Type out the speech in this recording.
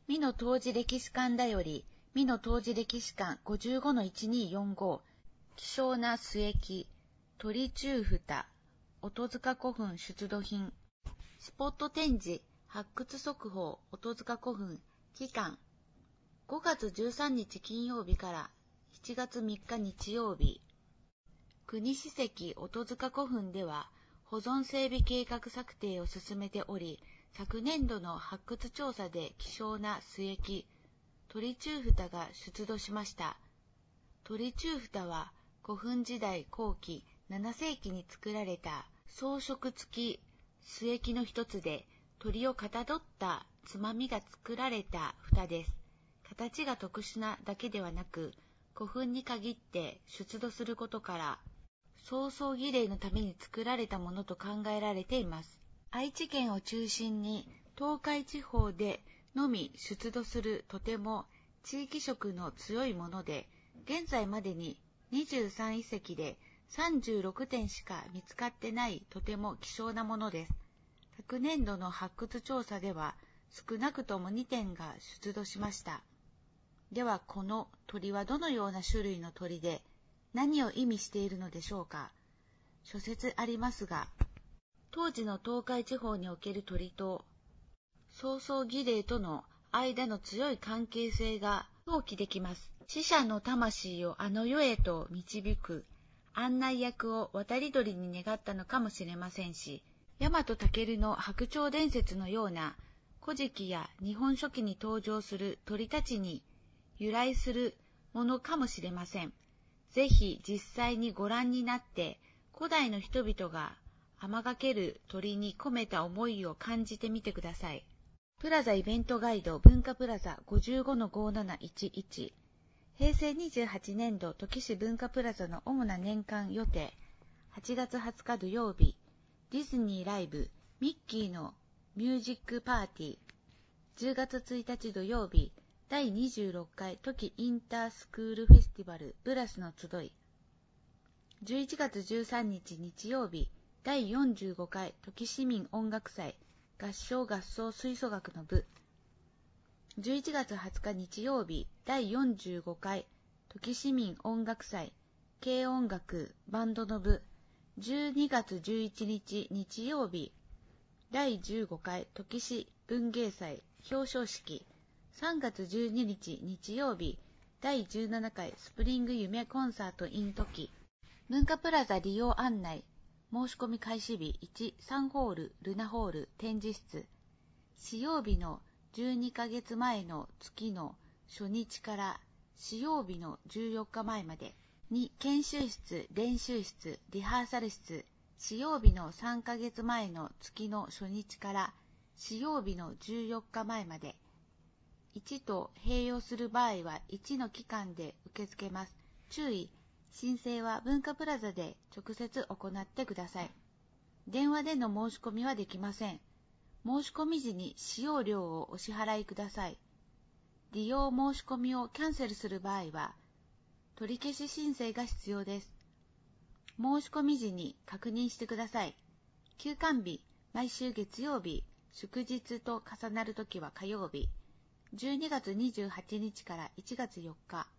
美濃当時歴史館だより、美濃当時歴史館 55-1245、希少な末木、鳥中蓋、音塚古墳出土品、スポット展示、発掘速報、音塚古墳、期間、5月13日金曜日から7月3日日曜日。国史跡音塚古墳では、保存整備計画策定を進めており、昨年度の発掘調査で希少な末木、鳥中蓋が出土しました。鳥中蓋は古墳時代後期7世紀に作られた装飾付き末木の一つで、鳥をかたどったつまみが作られた蓋です。形が特殊なだけではなく、古墳に限って出土することから、葬送儀礼のために作られたものと考えられています。愛知県を中心に東海地方でのみ出土するとても地域色の強いもので、現在までに23遺跡で36点しか見つかってないとても希少なものです。昨年度の発掘調査では少なくとも2点が出土しました。ではこの鳥はどのような種類の鳥で何を意味しているのでしょうか。諸説ありますが、当時の東海地方における鳥と葬送儀礼との間の強い関係性が想起できます。死者の魂をあの世へと導く案内役を渡り鳥に願ったのかもしれませんし、大和武の白鳥伝説のような古事記や日本書紀に登場する鳥たちに由来するものかもしれません。ぜひ実際にご覧になって、古代の人々が天がける鳥に込めた思いを感じてみてください。プラザイベントガイド文化プラザ 55-5711、平成28年度土岐市文化プラザの主な年間予定、8月20日土曜日、ディズニーライブミッキーのミュージックパーティー、10月1日土曜日、第26回トキインタースクールフェスティバルブラスの集い、11月13日日曜日、第45回トキ市民音楽祭合唱合奏吹奏楽の部、11月20日日曜日、第45回トキ市民音楽祭軽音楽バンドの部、12月11日日曜日、第15回トキ市文芸祭表彰式、3月12日日曜日、第17回スプリング夢コンサート in トキ、文化プラザ利用案内、申し込み開始日1、3ホール、ルナホール、展示室、使用日の12ヶ月前の月の初日から使用日の14日前まで、2、研修室、練習室、リハーサル室、使用日の3ヶ月前の月の初日から使用日の14日前まで、1と併用する場合は1の期間で受け付けます。注意、申請は文化プラザで直接行ってください。電話での申し込みはできません。申し込み時に使用料をお支払いください。利用申し込みをキャンセルする場合は、取り消し申請が必要です。申し込み時に確認してください。休館日、毎週月曜日、祝日と重なるときは火曜日。12月28日から1月4日。